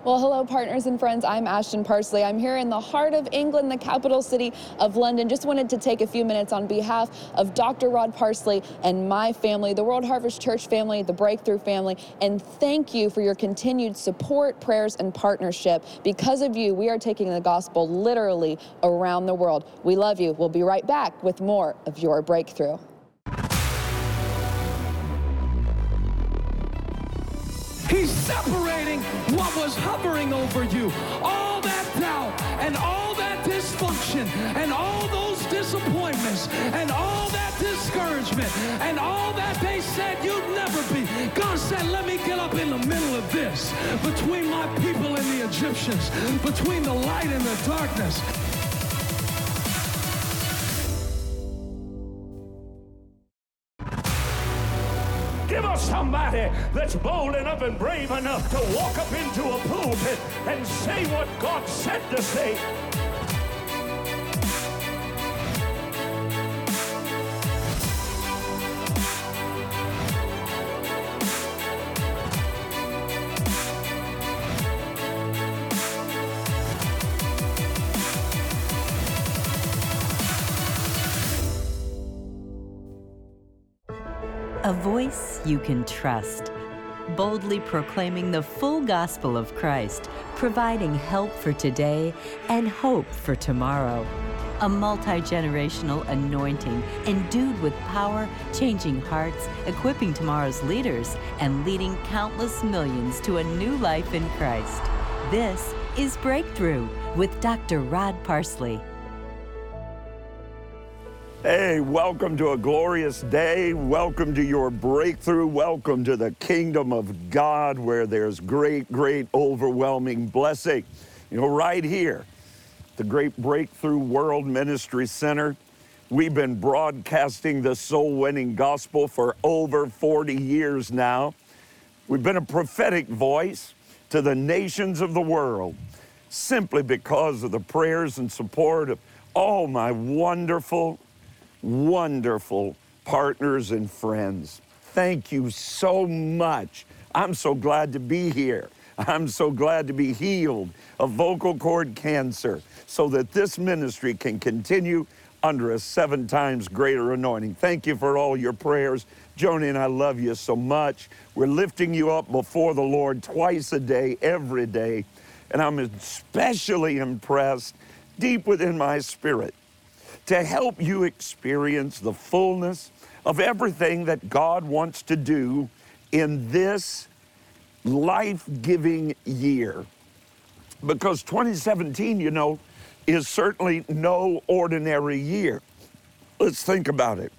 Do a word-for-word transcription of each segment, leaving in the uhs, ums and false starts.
Well, hello, partners and friends. I'm Ashton Parsley. I'm here in the heart of England, the capital city of London. Just wanted to take a few minutes on behalf of Doctor Rod Parsley and my family, the World Harvest Church family, the Breakthrough family, and thank you for your continued support, prayers, and partnership. Because of you, we are taking the gospel literally around the world. We love you. We'll be right back with more of Your Breakthrough. He's separating what was hovering over you. All that doubt and all that dysfunction and all those disappointments and all that discouragement and all that they said you'd never be. God said, let me get up in the middle of this, between my people and the Egyptians, between the light and the darkness. Give us somebody that's bold enough and brave enough to walk up into a pulpit and say what God said to say. A voice you can trust, boldly proclaiming the full gospel of Christ, providing help for today and hope for tomorrow. A multi-generational anointing endued with power, changing hearts, equipping tomorrow's leaders, and leading countless millions to a new life in Christ. This is Breakthrough with Doctor Rod Parsley. Hey, welcome to a glorious day. Welcome to your breakthrough. Welcome to the kingdom of God where there's great, great, overwhelming blessing. You know, right here, the Great Breakthrough World Ministry Center, we've been broadcasting the soul-winning gospel for over forty years now. We've been a prophetic voice to the nations of the world simply because of the prayers and support of all my wonderful, wonderful partners and friends. Thank you so much. I'm so glad to be here. I'm so glad to be healed of vocal cord cancer so that this ministry can continue under a seven times greater anointing. Thank you for all your prayers. Joni and I love you so much. We're lifting you up before the Lord twice a day, every day. And I'm especially impressed deep within my spirit to help you experience the fullness of everything that God wants to do in this life-giving year. Because twenty seventeen, you know, is certainly no ordinary year. Let's think about it.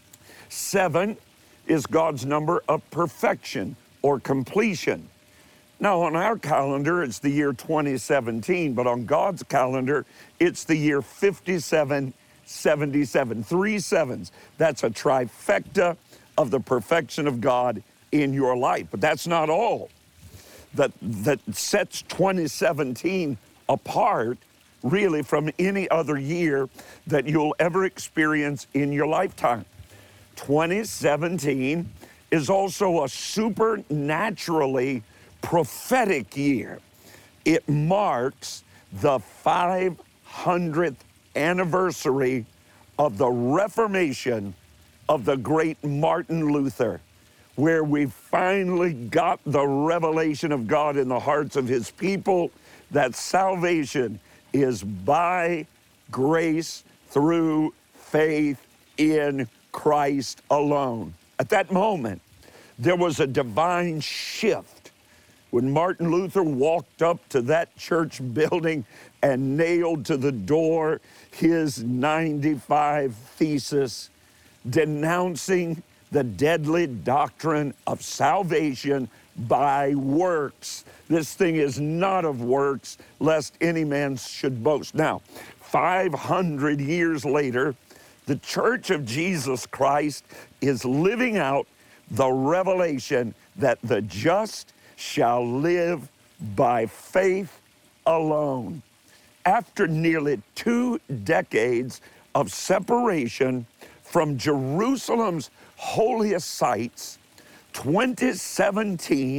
Seven is God's number of perfection or completion. Now, on our calendar, it's the year twenty seventeen, but on God's calendar, it's the year fifty-seven seventy-seven, three sevens. That's a trifecta of the perfection of God in your life. But that's not all that, that sets twenty seventeen apart really from any other year that you'll ever experience in your lifetime. twenty seventeen is also a supernaturally prophetic year. It marks the five hundredth anniversary of the Reformation of the great Martin Luther, where we finally got the revelation of God in the hearts of his people that salvation is by grace through faith in Christ alone. At that moment, there was a divine shift when Martin Luther walked up to that church building and nailed to the door his ninety-five Thesis, denouncing the deadly doctrine of salvation by works. This thing is not of works, lest any man should boast. Now, five hundred years later, the Church of Jesus Christ is living out the revelation that the just shall live by faith alone. After nearly two decades of separation from Jerusalem's holiest sites, twenty seventeen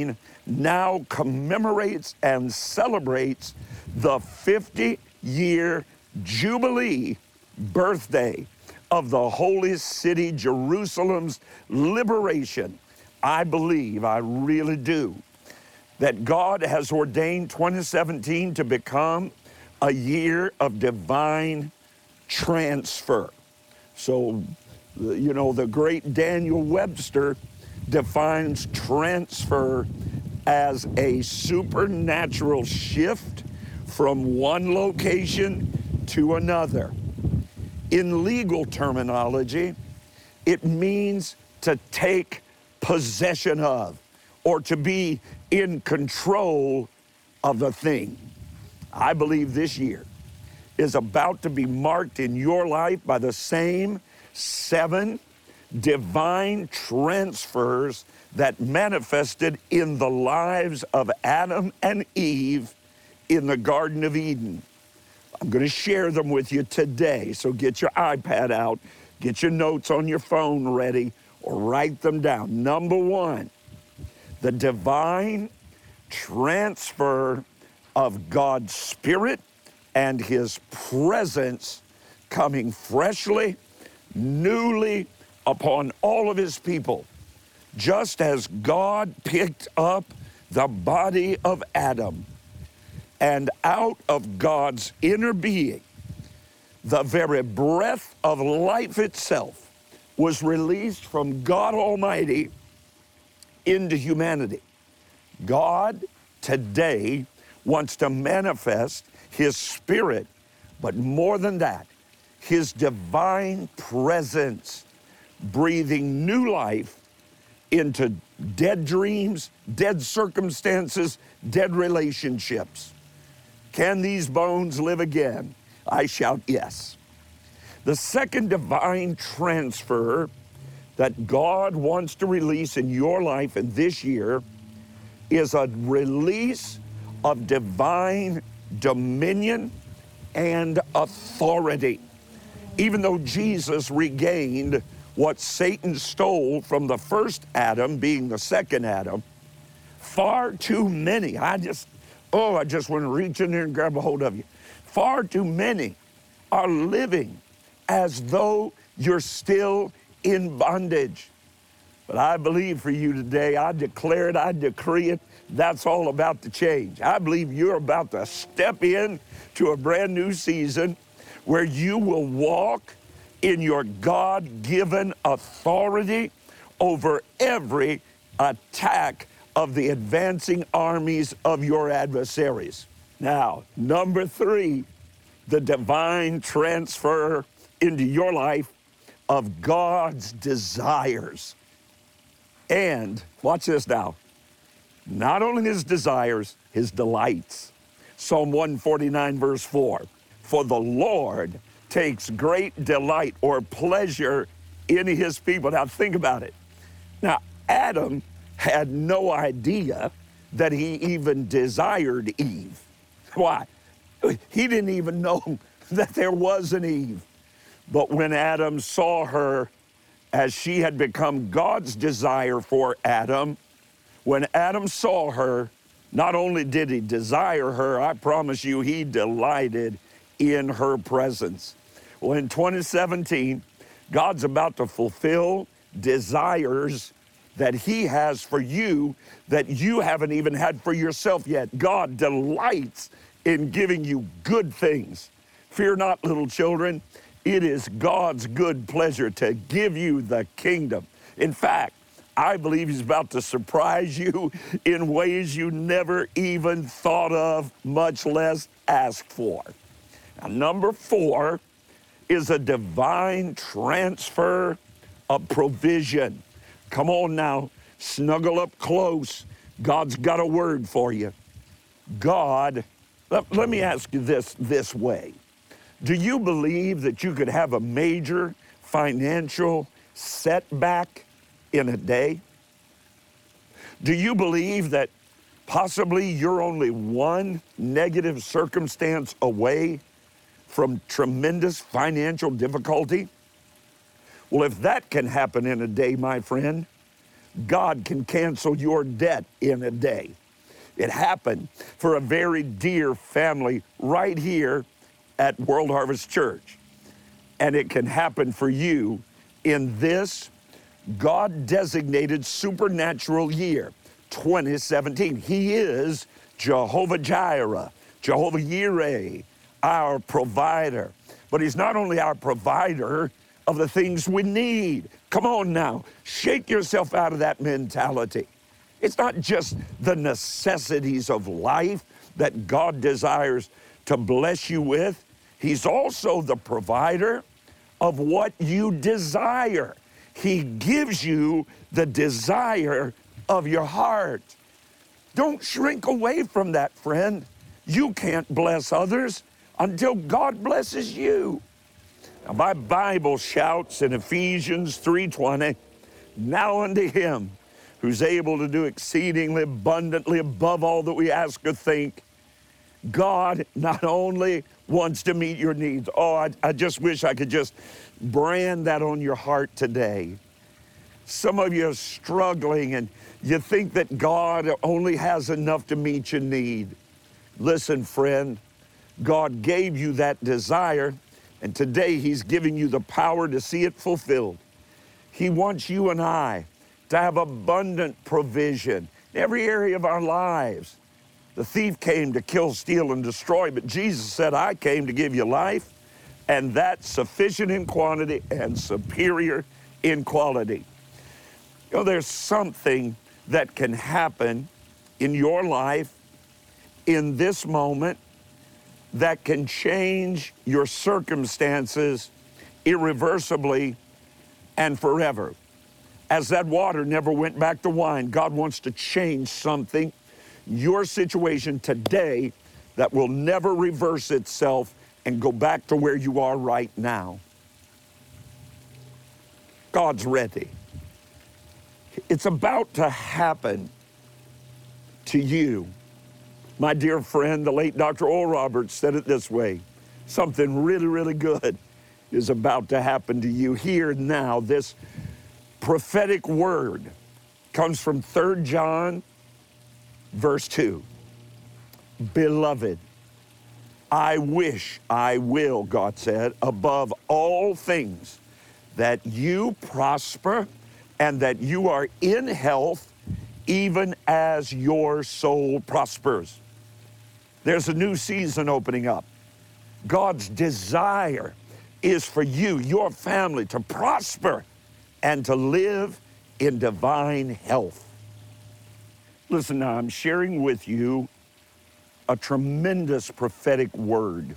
now commemorates and celebrates the fifty-year Jubilee birthday of the holy city, Jerusalem's liberation. I believe, I really do, that God has ordained twenty seventeen to become a year of divine transfer. So, you know, the great Daniel Webster defines transfer as a supernatural shift from one location to another. In legal terminology, it means to take possession of, or to be in control of a thing. I believe this year is about to be marked in your life by the same seven divine transfers that manifested in the lives of Adam and Eve in the Garden of Eden. I'm going to share them with you today, so get your iPad out, get your notes on your phone ready, or write them down. Number one, the divine transfer of God's Spirit and His presence coming freshly, newly upon all of His people. Just as God picked up the body of Adam, and out of God's inner being, the very breath of life itself was released from God Almighty into humanity. God today wants to manifest His Spirit, but more than that, His divine presence, breathing new life into dead dreams, dead circumstances, dead relationships. Can these bones live again? I shout yes. The second divine transfer that God wants to release in your life in this year is a release of divine dominion and authority. Even though Jesus regained what Satan stole from the first Adam, being the second Adam, far too many, I just, oh, I just want to reach in there and grab a hold of you. Far too many are living as though you're still in bondage. But I believe for you today, I declare it, I decree it, that's all about to change. I believe you're about to step in to a brand new season where you will walk in your God-given authority over every attack of the advancing armies of your adversaries. Now, number three, the divine transfer into your life of God's desires. And, watch this now, not only His desires, His delights. Psalm one forty-nine, verse four, for the Lord takes great delight or pleasure in His people. Now, think about it. Now, Adam had no idea that he even desired Eve. Why? He didn't even know that there was an Eve. But when Adam saw her as she had become God's desire for Adam, when Adam saw her, not only did he desire her, I promise you, he delighted in her presence. Well, in twenty seventeen, God's about to fulfill desires that He has for you that you haven't even had for yourself yet. God delights in giving you good things. Fear not, little children. It is God's good pleasure to give you the kingdom. In fact, I believe He's about to surprise you in ways you never even thought of, much less asked for. Now, number four is a divine transfer of provision. Come on now, snuggle up close. God's got a word for you. God, let, let me ask you this this way. Do you believe that you could have a major financial setback in a day? Do you believe that possibly you're only one negative circumstance away from tremendous financial difficulty? Well, if that can happen in a day, my friend, God can cancel your debt in a day. It happened for a very dear family right here at World Harvest Church. And it can happen for you in this God-designated supernatural year, twenty seventeen. He is Jehovah Jireh, Jehovah Yireh, our provider. But he's not only our provider of the things we need. Come on now, shake yourself out of that mentality. It's not just the necessities of life that God desires to bless you with. He's also the provider of what you desire. He gives you the desire of your heart. Don't shrink away from that, friend. You can't bless others until God blesses you. Now, my Bible shouts in Ephesians three twenty, now unto him who's able to do exceedingly abundantly above all that we ask or think. God not only wants to meet your needs. Oh, I, I just wish I could just brand that on your heart today. Some of you are struggling and you think that God only has enough to meet your need. Listen, friend, God gave you that desire, and today he's giving you the power to see it fulfilled. He wants you and I to have abundant provision in every area of our lives. The thief came to kill, steal, and destroy, but Jesus said, I came to give you life, and that's sufficient in quantity and superior in quality. You know, there's something that can happen in your life in this moment that can change your circumstances irreversibly and forever. As that water never went back to wine, God wants to change something, your situation today, that will never reverse itself and go back to where you are right now. God's ready. It's about to happen to you. My dear friend, the late Doctor Oral Roberts said it this way: something really, really good is about to happen to you here now. This prophetic word comes from Third John, verse two. Beloved, I wish, I will, God said, above all things, that you prosper and that you are in health, even as your soul prospers. There's a new season opening up. God's desire is for you, your family, to prosper and to live in divine health. Listen now, I'm sharing with you a tremendous prophetic word.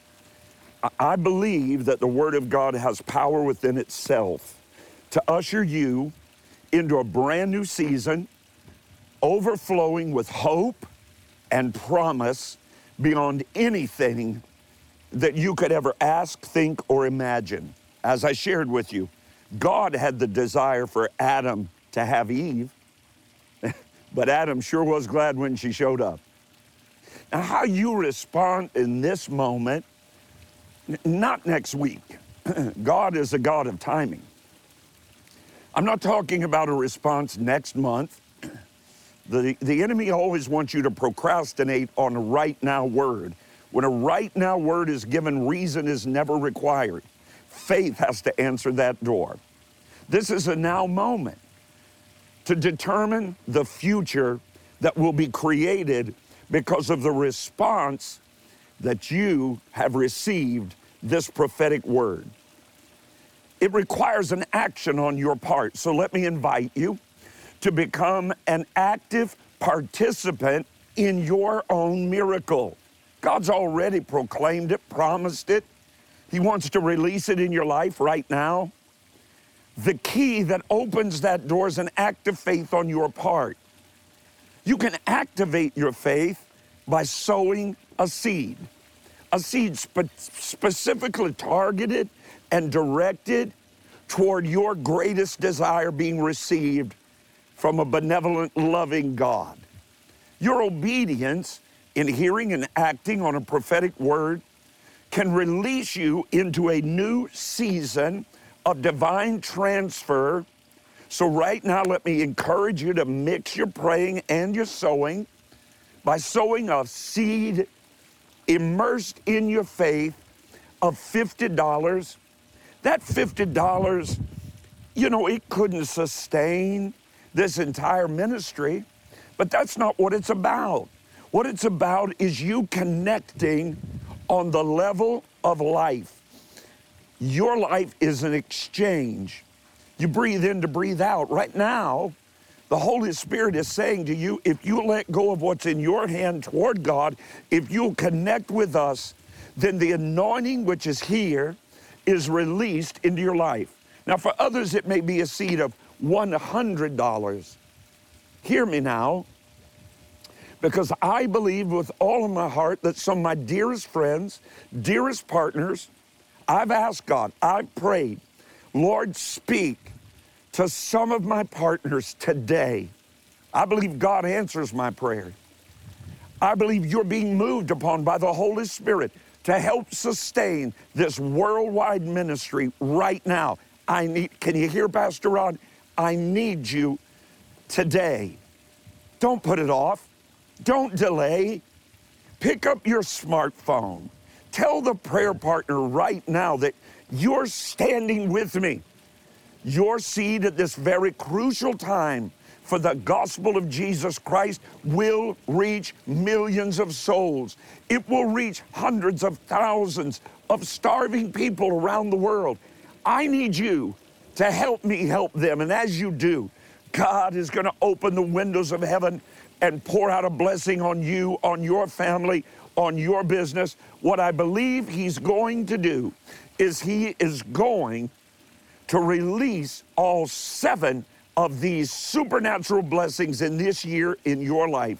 I believe that the Word of God has power within itself to usher you into a brand new season, overflowing with hope and promise beyond anything that you could ever ask, think, or imagine. As I shared with you, God had the desire for Adam to have Eve, but Adam sure was glad when she showed up. Now, how you respond in this moment, not next week. God is a God of timing. I'm not talking about a response next month. The, the enemy always wants you to procrastinate on a right now word. When a right now word is given, reason is never required. Faith has to answer that door. This is a now moment to determine the future that will be created because of the response that you have received this prophetic word. It requires an action on your part. So let me invite you to become an active participant in your own miracle. God's already proclaimed it, promised it. He wants to release it in your life right now. The key that opens that door is an act of faith on your part. You can activate your faith by sowing a seed. A seed spe- specifically targeted and directed toward your greatest desire being received from a benevolent, loving God. Your obedience in hearing and acting on a prophetic word can release you into a new season of divine transfer. So right now, let me encourage you to mix your praying and your sowing by sowing a seed immersed in your faith of fifty dollars. That fifty dollars, you know, it couldn't sustain this entire ministry, but that's not what it's about. What it's about is you connecting on the level of life. Your life is an exchange. You breathe in to breathe out. Right now, the Holy Spirit is saying to you, if you let go of what's in your hand toward God, if you'll connect with us, then the anointing which is here is released into your life. Now, for others, it may be a seed of one hundred dollars. Hear me now, because I believe with all of my heart that some of my dearest friends, dearest partners, I've asked God, I've prayed, Lord, speak to some of my partners today. I believe God answers my prayer. I believe you're being moved upon by the Holy Spirit to help sustain this worldwide ministry right now. I need, can you hear, Pastor Rod? I need you today. Don't put it off. Don't delay. Pick up your smartphone. Tell the prayer partner right now that you're standing with me. Your seed at this very crucial time for the gospel of Jesus Christ will reach millions of souls. It will reach hundreds of thousands of starving people around the world. I need you to help me help them. And as you do, God is going to open the windows of heaven and pour out a blessing on you, on your family, on your business. What I believe he's going to do is he is going to release all seven of these supernatural blessings in this year in your life.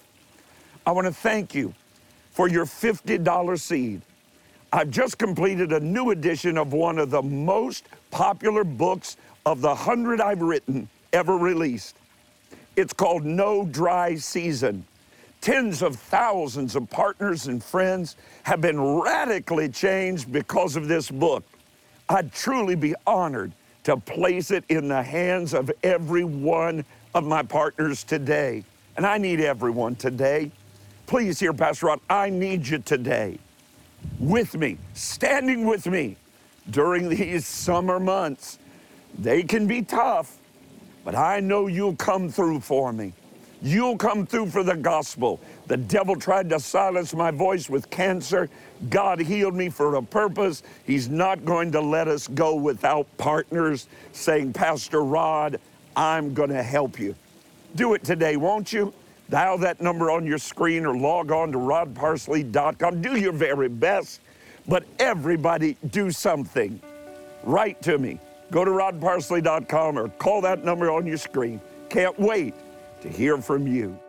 I want to thank you for your fifty dollar seed. I've just completed a new edition of one of the most popular books of the hundred I've written ever released. It's called No Dry Season. Tens of thousands of partners and friends have been radically changed because of this book. I'd truly be honored to place it in the hands of every one of my partners today. And I need everyone today. Please hear, Pastor Rod, I need you today with me, standing with me during these summer months. They can be tough, but I know you'll come through for me. You'll come through for the gospel. The devil tried to silence my voice with cancer. God healed me for a purpose. He's not going to let us go without partners saying, Pastor Rod, I'm going to help you. Do it today, won't you? Dial that number on your screen or log on to rod parsley dot com. Do your very best, but everybody do something. Write to me. Go to rod parsley dot com or call that number on your screen. Can't wait to hear from you.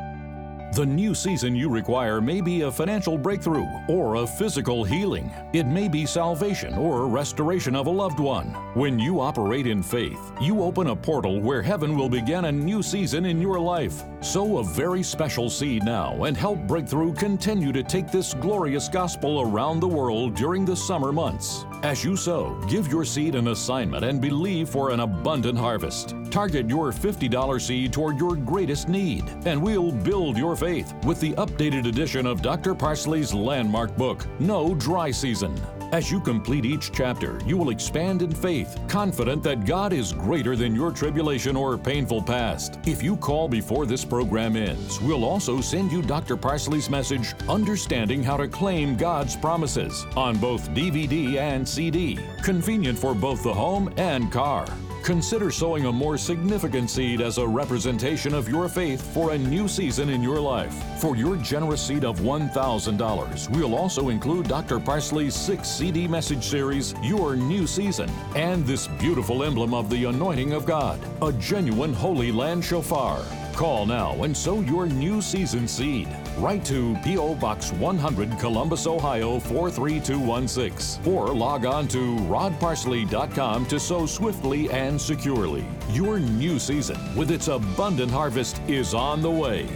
The new season you require may be a financial breakthrough or a physical healing. It may be salvation or restoration of a loved one. When you operate in faith, you open a portal where heaven will begin a new season in your life. Sow a very special seed now and help Breakthrough continue to take this glorious gospel around the world during the summer months. As you sow, give your seed an assignment and believe for an abundant harvest. Target your fifty dollar seed toward your greatest need, and we'll build your faith with the updated edition of Doctor Parsley's landmark book, No Dry Season. As you complete each chapter, you will expand in faith, confident that God is greater than your tribulation or painful past. If you call before this program ends, we'll also send you Doctor Parsley's message, Understanding How to Claim God's Promises, on both D V D and C D, convenient for both the home and car. Consider sowing a more significant seed as a representation of your faith for a new season in your life. For your generous seed of one thousand dollars, we'll also include Doctor Parsley's six C D message series, Your New Season, and this beautiful emblem of the anointing of God, a genuine Holy Land shofar. Call now and sow your new season seed. Write to P O Box one hundred, Columbus, Ohio four three two one six, or log on to rod parsley dot com to sow swiftly and securely. Your new season, with its abundant harvest, is on the way.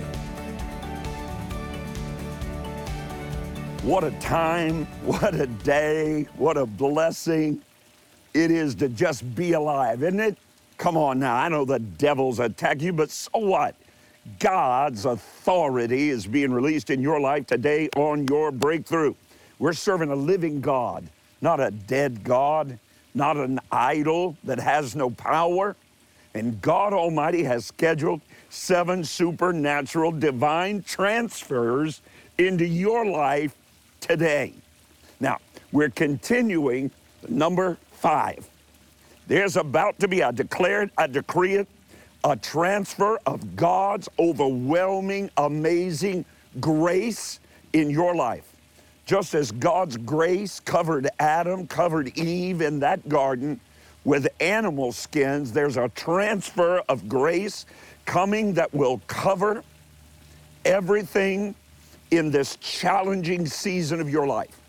What a time, what a day, what a blessing it is to just be alive, isn't it? Come on now, I know the devil's attack you, but so what? God's authority is being released in your life today on your breakthrough. We're serving a living God, not a dead God, not an idol that has no power. And God Almighty has scheduled seven supernatural divine transfers into your life today. Now, we're continuing number five. There's about to be, I declare it, I decree it, a transfer of God's overwhelming, amazing grace in your life. Just as God's grace covered Adam, covered Eve in that garden with animal skins, there's a transfer of grace coming that will cover everything in this challenging season of your life.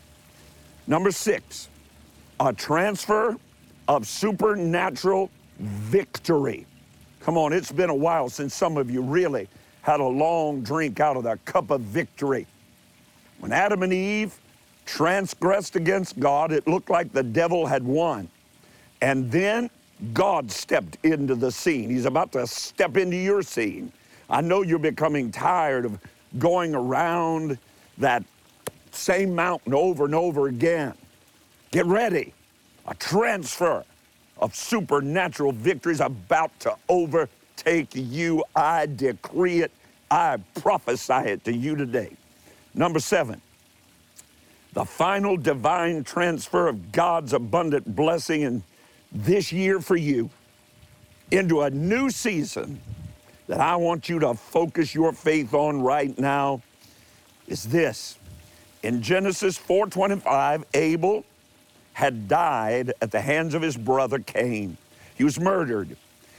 Number six, a transfer of supernatural victory. Come on, it's been a while since some of you really had a long drink out of the cup of victory. When Adam and Eve transgressed against God, it looked like the devil had won. And then God stepped into the scene. He's about to step into your scene. I know you're becoming tired of going around that same mountain over and over again. Get ready. A transfer of supernatural victory is about to overtake you. I decree it. I prophesy it to you today. Number seven, the final divine transfer of God's abundant blessing in this year for you into a new season that I want you to focus your faith on right now is this. In Genesis four twenty-five, Abel had died at the hands of his brother Cain. He was murdered.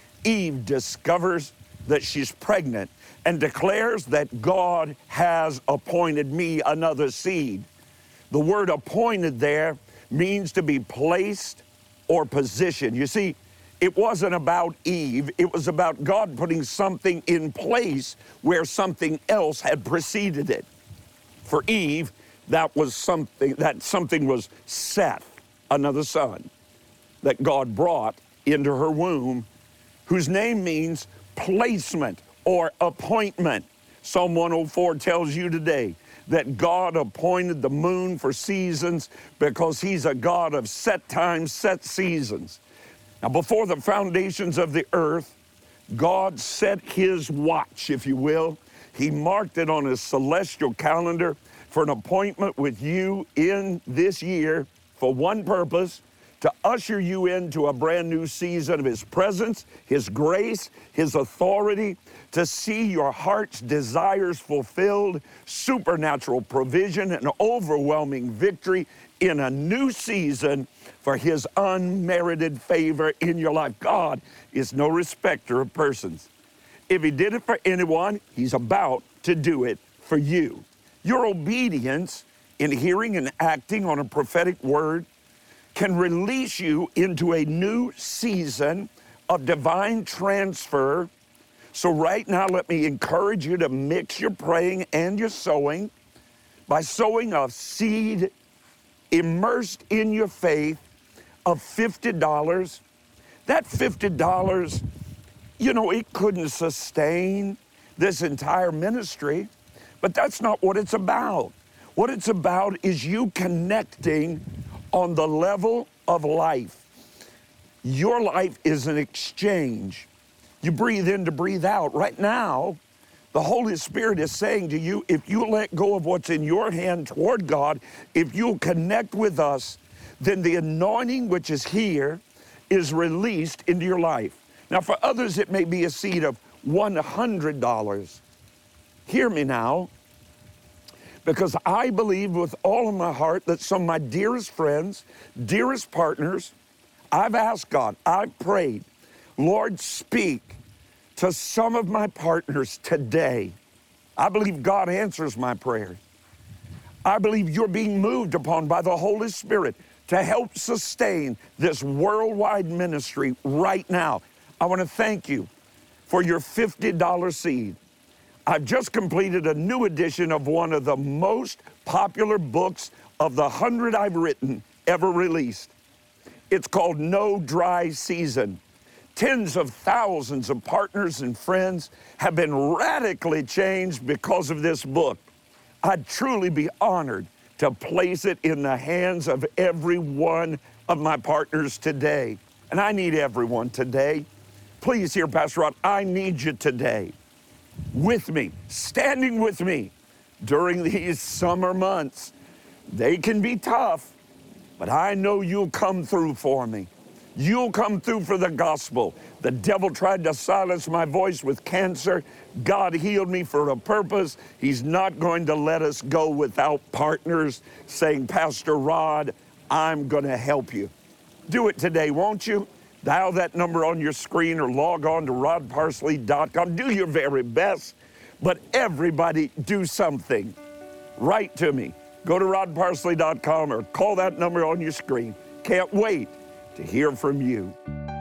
Eve discovers that she's pregnant and declares that God has appointed me another seed. The word appointed there means to be placed or positioned. You see, it wasn't about Eve. It was about God putting something in place where something else had preceded it. For Eve, that was something, that something was Seth, another son that God brought into her womb, whose name means placement or appointment. Psalm one oh four tells you today that God appointed the moon for seasons because he's a God of set times, set seasons. Now, before the foundations of the earth, God set his watch, if you will. He marked it on his celestial calendar for an appointment with you in this year for one purpose, to usher you into a brand new season of his presence, his grace, his authority, to see your heart's desires fulfilled, supernatural provision, and overwhelming victory in a new season for his unmerited favor in your life. God is no respecter of persons. If he did it for anyone, he's about to do it for you. Your obedience in hearing and acting on a prophetic word can release you into a new season of divine transfer. So right now, let me encourage you to mix your praying and your sowing by sowing a seed immersed in your faith of fifty dollars. That fifty dollars, you know, it couldn't sustain this entire ministry, but that's not what it's about. What it's about is you connecting on the level of life. Your life is an exchange. You breathe in to breathe out. Right now, the Holy Spirit is saying to you, if you let go of what's in your hand toward God, if you'll connect with us, then the anointing which is here is released into your life. Now, for others, it may be a seed of one hundred dollars. Hear me now, because I believe with all of my heart that some of my dearest friends, dearest partners, I've asked God, I've prayed, Lord, speak to some of my partners today. I believe God answers my prayers. I believe you're being moved upon by the Holy Spirit to help sustain this worldwide ministry right now. I want to thank you for your fifty dollar seed. I've just completed a new edition of one of the most popular books of the hundred I've written ever released. It's called No Dry Season. Tens of thousands of partners and friends have been radically changed because of this book. I'd truly be honored to place it in the hands of every one of my partners today. And I need everyone today. Please hear, Pastor Rod, I need you today with me, standing with me during these summer months. They can be tough, but I know you'll come through for me. You'll come through for the gospel. The devil tried to silence my voice with cancer. God healed me for a purpose. He's not going to let us go without partners saying, Pastor Rod, I'm going to help you. Do it today, won't you? Dial that number on your screen or log on to rod parsley dot com. Do your very best, but everybody do something. Write to me. Go to rod parsley dot com or call that number on your screen. Can't wait to hear from you.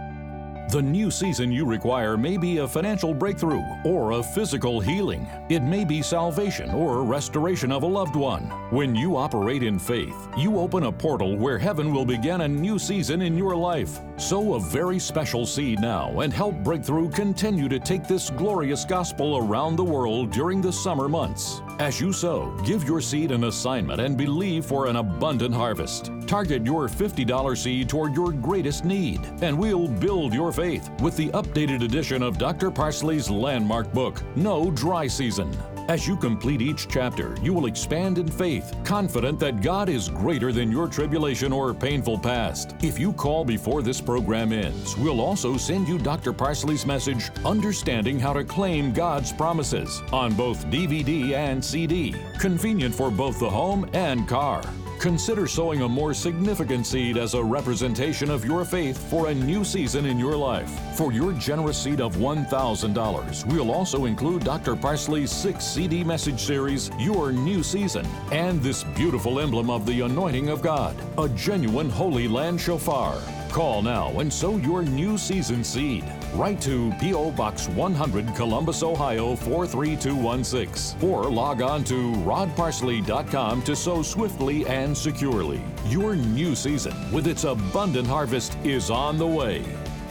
The new season you require may be a financial breakthrough or a physical healing. It may be salvation or restoration of a loved one. When you operate in faith, you open a portal where heaven will begin a new season in your life. Sow a very special seed now and help Breakthrough continue to take this glorious gospel around the world during the summer months. As you sow, give your seed an assignment and believe for an abundant harvest. Target your fifty dollar seed toward your greatest need, and we'll build your faith with the updated edition of Doctor Parsley's landmark book, No Dry Season. As you complete each chapter, you will expand in faith, confident that God is greater than your tribulation or painful past. If you call before this program ends, we'll also send you Doctor Parsley's message, Understanding How to Claim God's Promises, on both D V D and C D, convenient for both the home and car. Consider sowing a more significant seed as a representation of your faith for a new season in your life. For your generous seed of one thousand dollars, we'll also include Doctor Parsley's six C D message series, Your New Season, and this beautiful emblem of the anointing of God, a genuine Holy Land shofar. Call now and sow your new season seed. Write to P O. Box one hundred, Columbus, Ohio four three two one six, or log on to rod parsley dot com to sow swiftly and securely. Your new season, with its abundant harvest, is on the way.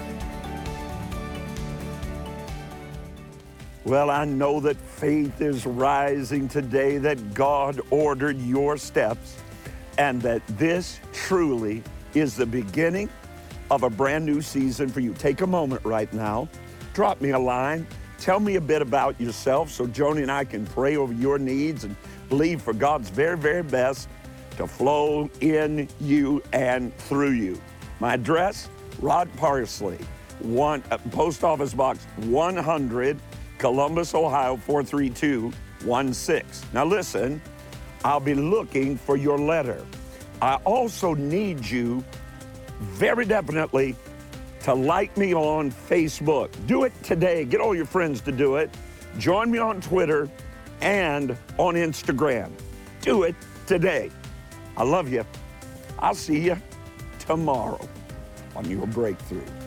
Well, I know that faith is rising today, that God ordered your steps, and that this truly is the beginning of a brand new season for you. Take a moment right now, drop me a line, tell me a bit about yourself so Joni and I can pray over your needs and believe for God's very, very best to flow in you and through you. My address, Rod Parsley, one, uh, Post Office Box one hundred, Columbus, Ohio four three two one six. Now listen, I'll be looking for your letter. I also need you very definitely to like me on Facebook. Do it today. Get all your friends to do it. Join me on Twitter and on Instagram. Do it today. I love you. I'll see you tomorrow on Your Breakthrough.